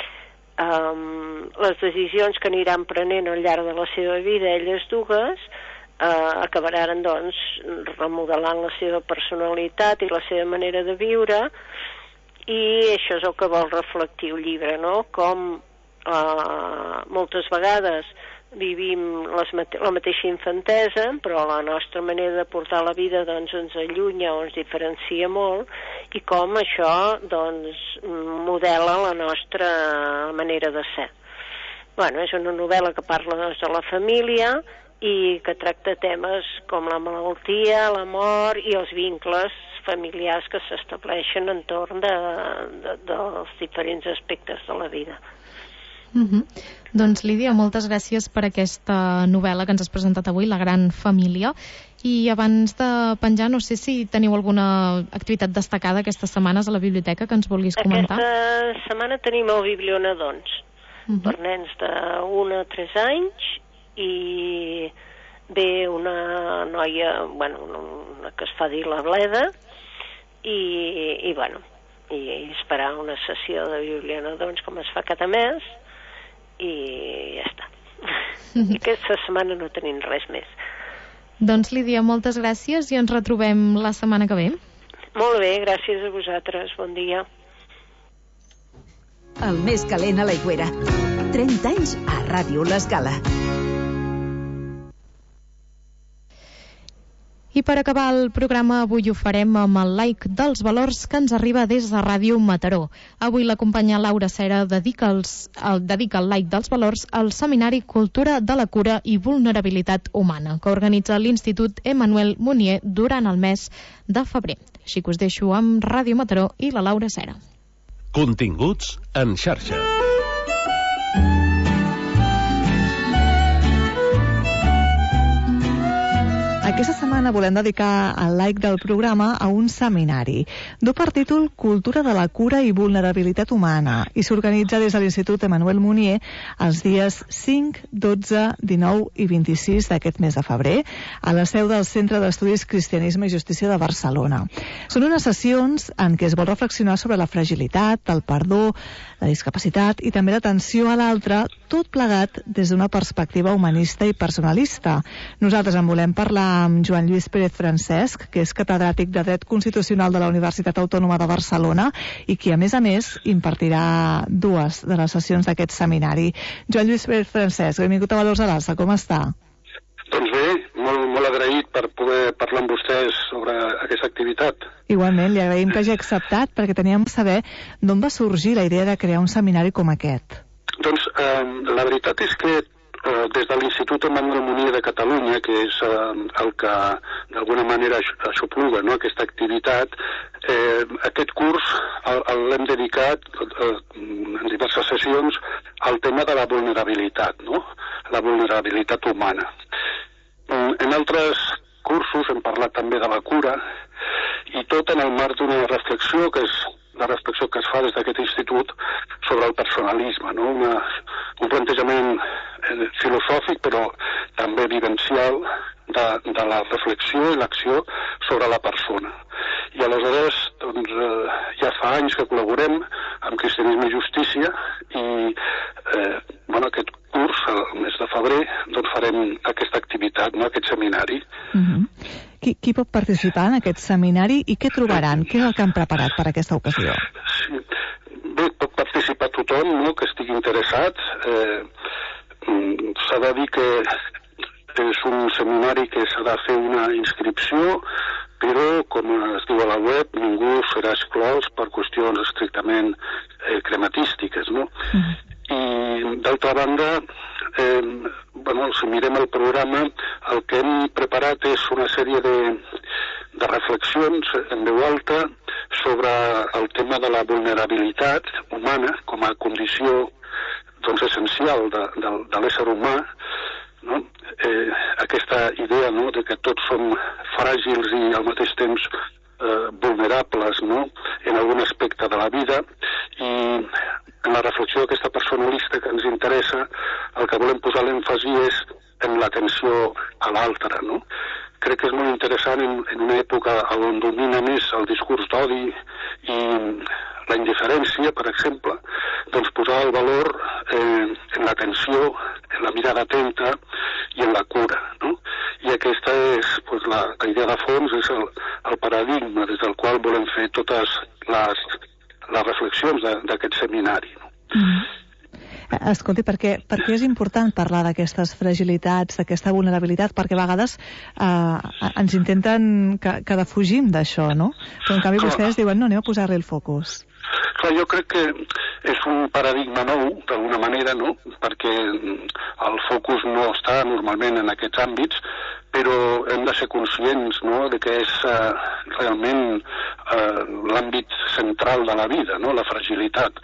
Les decisions que aniran prenent al llarg de la seva vida elles dues acabaran remodelant la seva personalitat i la seva manera de viure, i això és el que vol reflectir el llibre, no? Com moltes vegades vivim la mateixa infantesa, però la nostra manera de portar la vida doncs, ens allunya o ens diferencia molt, i com això doncs, modela la nostra manera de ser. Bueno, és una novel·la que parla doncs, de la família i que tracta temes com la malaltia, la mort i els vincles familiars que s'estableixen entorn dels diferents aspectes de la vida. Doncs, Lídia, moltes gràcies per aquesta novel·la que ens has presentat avui, La gran família. I abans de penjar, no sé si teniu alguna activitat destacada aquestes setmanes a la biblioteca que ens vulguis comentar. Aquesta setmana tenim el Biblionadons per nens de 1 a 3 anys, i ve una noia, bueno, una que es fa dir la Bleda, i esperar una sessió de Biblionadons com es fa cada mes, i ja està. I aquesta setmana no tenim res més. Doncs, Lídia, moltes gràcies i ens retrobem la setmana que ve. Molt bé, gràcies a vosaltres. Bon dia. El més calent a l'Aigüera. 30 anys a Ràdio L'Escala. I per acabar el programa avui ho farem amb el like dels valors que ens arriba des de Ràdio Mataró. Avui la companya Laura Cera dedica el like dels valors al Seminari Cultura de la Cura i Vulnerabilitat Humana, que organitza l'Institut Emmanuel Munier durant el mes de febrer. Així que us deixo amb Ràdio Mataró i la Laura Cera. Continguts en xarxa. Aquesta setmana volem dedicar el like del programa a un seminari. Du per títol Cultura de la Cura i Vulnerabilitat Humana i s'organitza des de l'Institut Emmanuel Munier els dies 5, 12, 19 i 26 d'aquest mes de febrer a la seu del Centre d'Estudis Cristianisme i Justícia de Barcelona. Són unes sessions en què es vol reflexionar sobre la fragilitat, el perdó, la discapacitat i també l'atenció a l'altre, tot plegat des d'una perspectiva humanista i personalista. Nosaltres en volem parlar amb Joan Lluís Pérez Francesc, que és catedràtic de Dret Constitucional de la Universitat Autònoma de Barcelona i qui, a més, impartirà 2 de les sessions d'aquest seminari. Joan Lluís Pérez Francesc, benvingut a Valors a l'Alça, com està? Doncs bé, molt agraït per poder parlar amb vostès sobre aquesta activitat. Igualment, li agraïm que hagi acceptat, perquè teníem que saber d'on va sorgir la idea de crear un seminari com aquest. Doncs la veritat és que des de l'Institut Emmanuel Munier de Catalunya, que és el que d'alguna manera aixopluga aquesta activitat, aquest curs l'hem dedicat en diverses sessions al tema de la vulnerabilitat, la vulnerabilitat humana. En altres cursos hem parlat també de la cura, i tot en el marc d'una reflexió que és la reflexió que es fa des d'aquest institut sobre el personalisme, un plantejament filosòfic però també vivencial de la reflexió i l'acció sobre la persona. I aleshores ja fa anys que col·laborem amb Cristianisme i Justícia i aquest curs, el mes de febrer, farem aquesta activitat, aquest seminari. Qui pot participar en aquest seminari i què trobaran? Què és el que han preparat per aquesta ocasió? Sí. Bé, pot participar tothom que estigui interessat. S'ha de dir que és un seminari que s'ha de fer una inscripció, però, com es diu a la web, ningú serà exclòs per qüestions estrictament crematístiques, I, d'altra banda, si mirem el programa, el que hem preparat és una sèrie de reflexions en veu alta sobre el tema de la vulnerabilitat humana com a condició essencial de l'ésser humà, aquesta idea de que tots som fràgils i al mateix temps vulnerables en algun aspecte de la vida, i en la reflexió d'aquesta personalista que ens interessa, el que volem posar l'èmfasi és en l'atenció a l'altre. Crec que és molt interessant en una època on domina més el discurs d'odi i la indiferència, per exemple, posar el valor en l'atenció, en la mirada atenta i en la cura. I aquesta és la idea de fons, és el paradigma des del qual volem fer totes les reflexions d'aquest seminari. Escolti, per què és important parlar d'aquestes fragilitats, d'aquesta vulnerabilitat? Perquè a vegades ens intenten que defugim d'això, no? Però en canvi vostès diuen, no, anem a posar-li el focus. Clar, jo crec que és un paradigma nou, d'alguna manera, no? Perquè el focus no està normalment en aquests àmbits, però hem de ser conscients, no?, de que és realment l'àmbit central de la vida, no?, la fragilitat.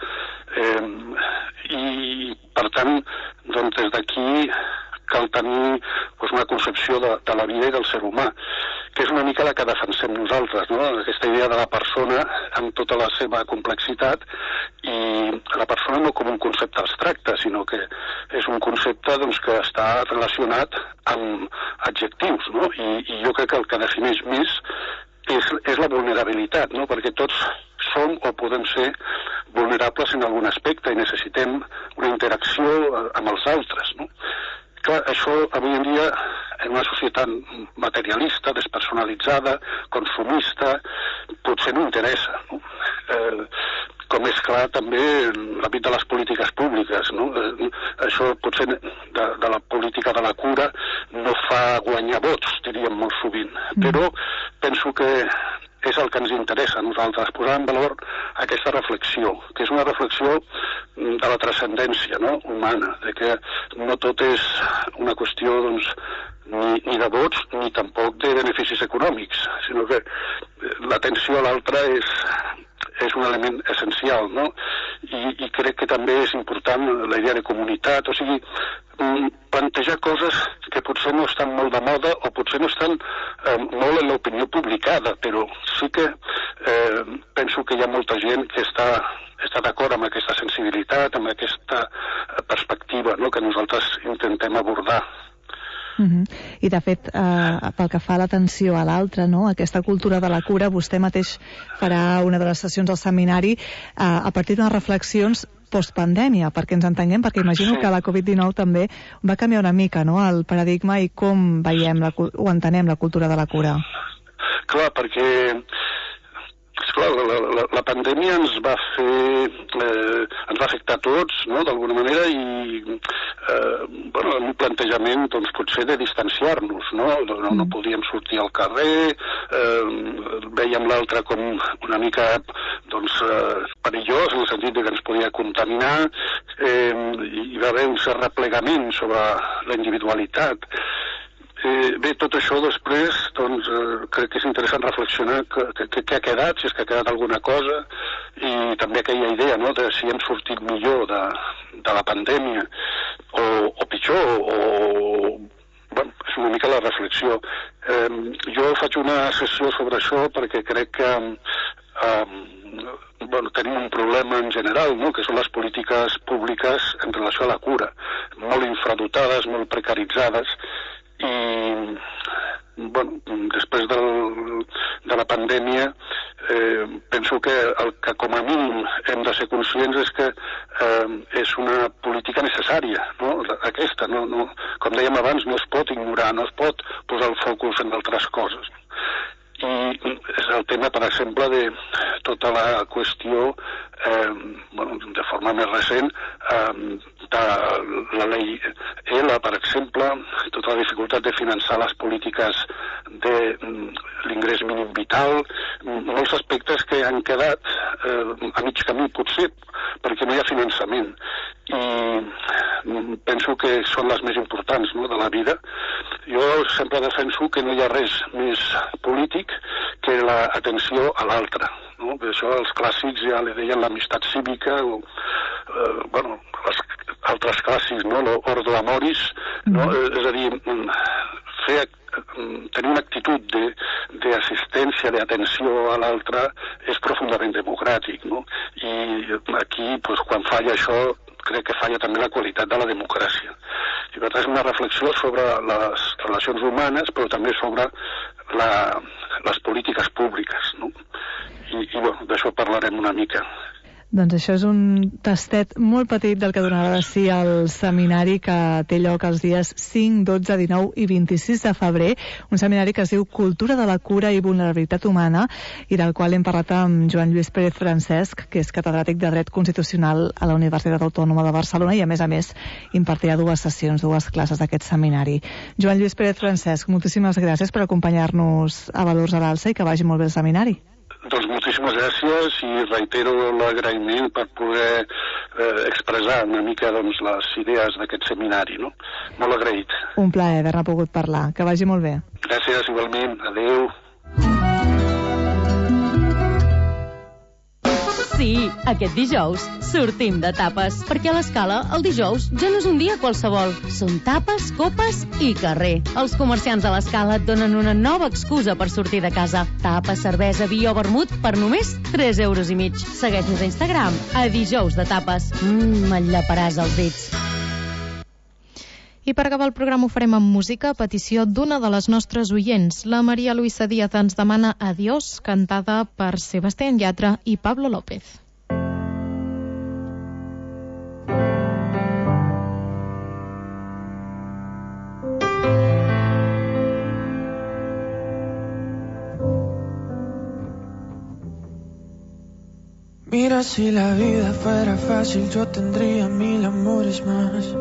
I, per tant, doncs, des d'aquí cal tenir una concepció de la vida i del ser humà, que és una mica la que defensem nosaltres, no? Aquesta idea de la persona amb tota la seva complexitat, i la persona no com un concepte abstracte, sinó que és un concepte que està relacionat amb adjectius, no? I jo crec que el que defineix més és la vulnerabilitat, no? Perquè tots som o podem ser vulnerables en algun aspecte i necessitem una interacció amb els altres, no? Clar, això avui en dia, en una societat materialista, despersonalitzada, consumista, potser no interessa, no? Com és clar també l'àmbit de les polítiques públiques, no? Això potser de la política de la cura no fa guanyar vots, diríem molt sovint, però penso que és el que ens interessa a nosaltres, posar en valor aquesta reflexió, que és una reflexió de la transcendència, no?, humana, de que no tot és una qüestió ni de vots ni tampoc de beneficis econòmics, sinó que l'atenció a l'altre és un element essencial, no? I crec que també és important la idea de comunitat, o sigui, plantejar coses que potser no estan molt de moda o potser no estan molt en l'opinió publicada, però sí que penso que hi ha molta gent que està d'acord amb aquesta sensibilitat, amb aquesta perspectiva, no?, que nosaltres intentem abordar. I de fet, pel que fa a l'atenció a l'altre, no?, aquesta cultura de la cura, vostè mateix farà una de les sessions al seminari a partir d'unes reflexions postpandèmia, perquè ens entenguem, perquè imagino que la Covid-19 també va canviar una mica, no?, el paradigma i com veiem o entenem la cultura de la cura. Clar, perquè la pandèmia ens va afectar a tots, no?, d'alguna manera, i amb un plantejament potser de distanciar-nos, no podíem sortir al carrer, veiem l'altre com una mica perillós, en el sentit que ens podia contaminar, hi va haver un cert replegament sobre la individualitat. Bé, tot això després, crec que és interessant reflexionar què ha quedat, si és que ha quedat alguna cosa, i també aquella idea, no?, de si hem sortit millor de la pandèmia o pitjor, és una mica la reflexió. Jo faig una sessió sobre això perquè crec que tenim un problema en general, no?, que són les polítiques públiques en relació a la cura, molt infradotades, molt precaritzades, i després de la pandèmia penso que el que com a mínim hem de ser conscients és que és una política necessària, no?, aquesta, com dèiem abans, no es pot ignorar, no es pot posar el focus en altres coses. I és el tema, per exemple, de tota la qüestió, de forma més recent, de la llei ELA, per exemple, tota la dificultat de finançar les polítiques de l'ingrés mínim vital, molts aspectes que han quedat a mig camí, potser, perquè no hi ha finançament. I penso que són les més importants, no?, de la vida. Jo sempre defenso que no hi ha res més polític que l'atenció a l'altre, no? Això els clàssics ja li deien l'amistat cívica, o els altres clàssics, no?, l'ordo amoris, no? És a dir, tenir una actitud d'assistència, d'atenció a l'altre és profundament democràtic, no? I aquí, quan falla això, crec que falla també la qualitat de la democràcia. I per tant és una reflexió sobre les relacions humanes, però també sobre les polítiques públiques, no? I d'això parlarem una mica. Doncs això és un tastet molt petit del que donarà de si el seminari que té lloc els dies 5, 12, 19 i 26 de febrer, un seminari que es diu Cultura de la cura i vulnerabilitat humana i del qual hem parlat amb Joan Lluís Pérez Francesc, que és catedràtic de Dret Constitucional a la Universitat Autònoma de Barcelona i a més impartirà 2 sessions, 2 classes d'aquest seminari. Joan Lluís Pérez Francesc, moltíssimes gràcies per acompanyar-nos a Valors a l'Alça i que vagi molt bé el seminari. Doncs moltíssimes gràcies i reitero l'agraïment per poder expressar una mica les idees d'aquest seminari, no? Molt agraït. Un plaer haver-ne pogut parlar. Que vagi molt bé. Gràcies, igualment. Adéu. Sí, aquest dijous sortim de tapes, perquè a l'Escala el dijous ja no és un dia qualsevol. Són tapes, copes i carrer. Els comerciants de l'Escala et donen una nova excusa per sortir de casa. Tapes, cervesa, vi o vermut per només 3,5 €. Segueix-nos a Instagram, a dijous de tapes. Et llaparàs els dits. I per acabar el programa ho farem amb música a petició d'una de les nostres oients. La Maria Luisa Díaz ens demana Adiós, cantada per Sebastián Yatra i Pablo López. Mira, si la vida fuera fácil, yo tendría 1000 amores más.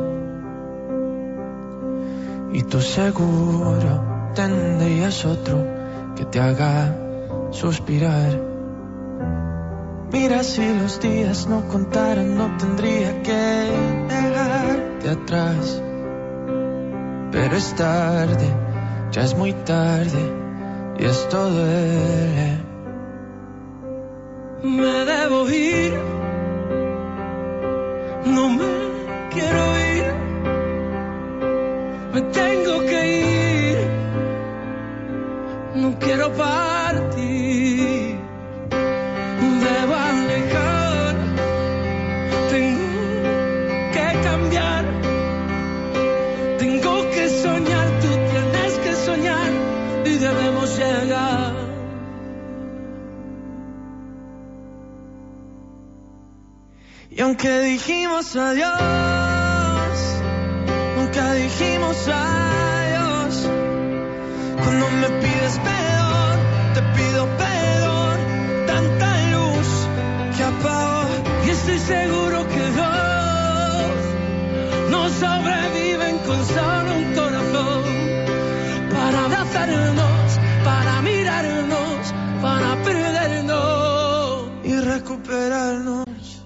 Y tú seguro tendrías otro que te haga suspirar. Mira, si los días no contaran, no tendría que dejarte atrás. Pero es tarde, ya es muy tarde, y esto duele. Me debo ir, no me quiero ir. Me tengo que ir, no quiero partir. Debo alejar, tengo que cambiar. Tengo que soñar, tú tienes que soñar y debemos llegar. Y aunque dijimos adiós, nunca dijimos adiós. Cuando me pides perdón, te pido perdón. Tanta luz que apagó. Y estoy seguro que dos no sobreviven con solo un corazón. Para abrazarnos, para mirarnos, para perdernos y recuperarnos.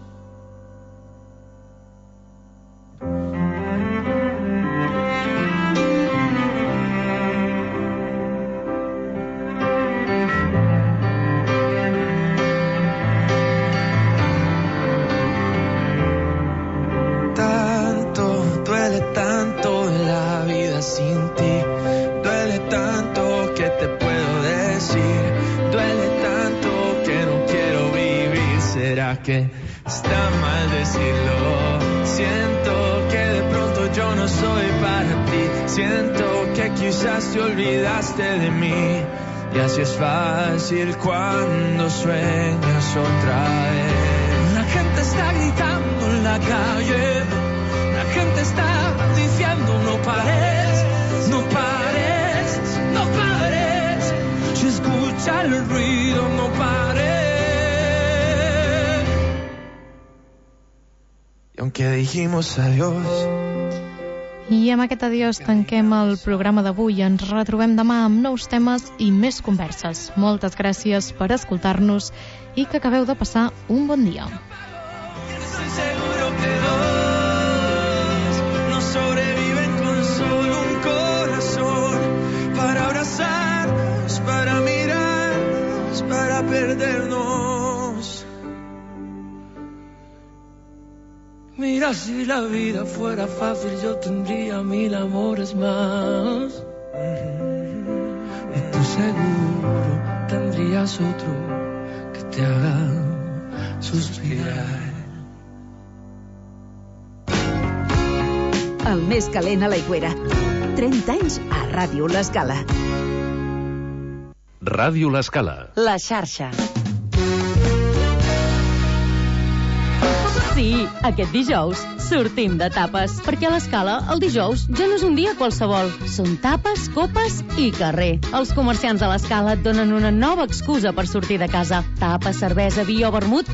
Que está mal decirlo. Siento que de pronto yo no soy para ti. Siento que quizás te olvidaste de mí. Y así es fácil cuando sueñas otra vez. La gente está gritando en la calle. La gente está diciendo no pares, no pares, no pares. Si escucha el ruido, no pares. Aunque dijimos adiós. I amb aquest adiós tanquem el programa d'avui. Ens retrobem demà amb nous temes i més converses. Moltes gràcies per escoltar-nos i que acabeu de passar un bon dia. Estoy seguro que dos no sobreviven con solo un corazón. Para abrazarnos, para mirarnos, para perdernos. Mira, si la vida fuera fácil, yo tendría 1000 amores más. Y tú seguro tendrías otro que te haga suspirar. El més calent a l'Aigüera. 30 anys a Ràdio L'Escala. Ràdio L'Escala. La xarxa. Sí, aquest dijous sortim de tapes, perquè a l'Escala el dijous ja no és un dia qualsevol. Són tapes, copes i carrer. Els comerciants de l'Escala et donen una nova excusa per sortir de casa. Tapes, cervesa, vi o vermut